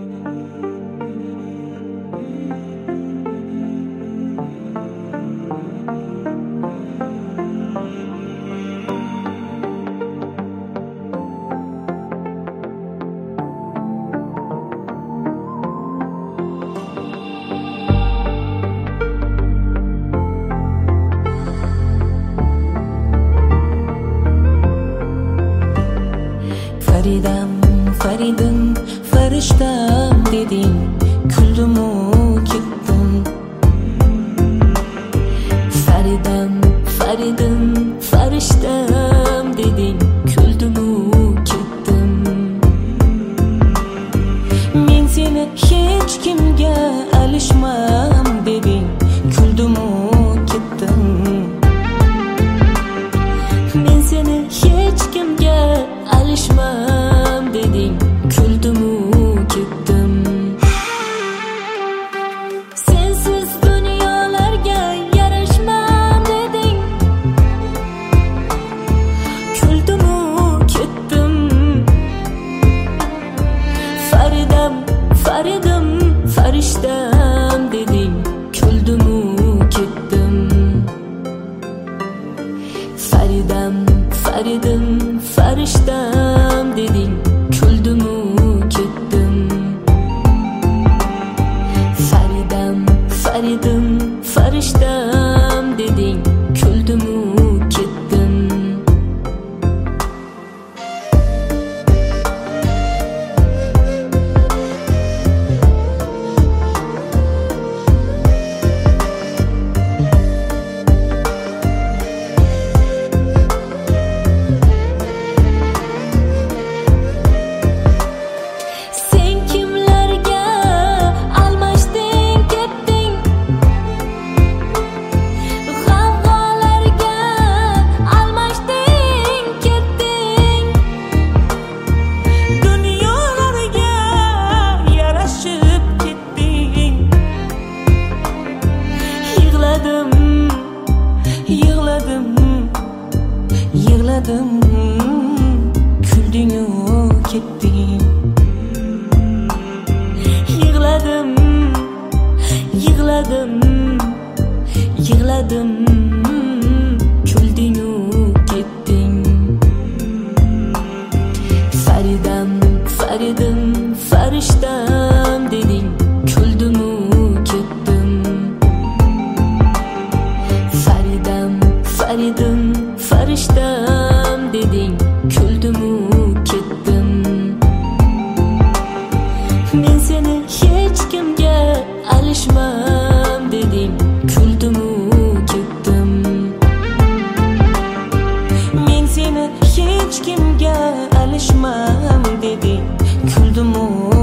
Faridim, farishtam deding, kuldimu ketdim. Faridim, farishtam deding, kuldimu ketdim. Men seni hech kimga alishmam deding, kuldimu ketdim. Men seni hech kimga alishmam deding, kuldimu ketdim. Sensiz dunyolarga yarashmam deding, kuldimu ketdim. Faridim, farishtam deding, kuldimu ketdim. Faridim, farishtam deding, kuldimu ketdim. Faridim, farishtam deding, kuldimu ketdim. Yig'ladim, kuldingu ketding. Yig'ladim, kuldingu ketding. Faridim, farishtam deding, kuldimu ketdim. Faridim, farishtam deding, kuldimu ketdim. Men seni hech kimga alishmam deding, kuldimu ketdim. Men seni hech kimga alishmam deding, kuldimu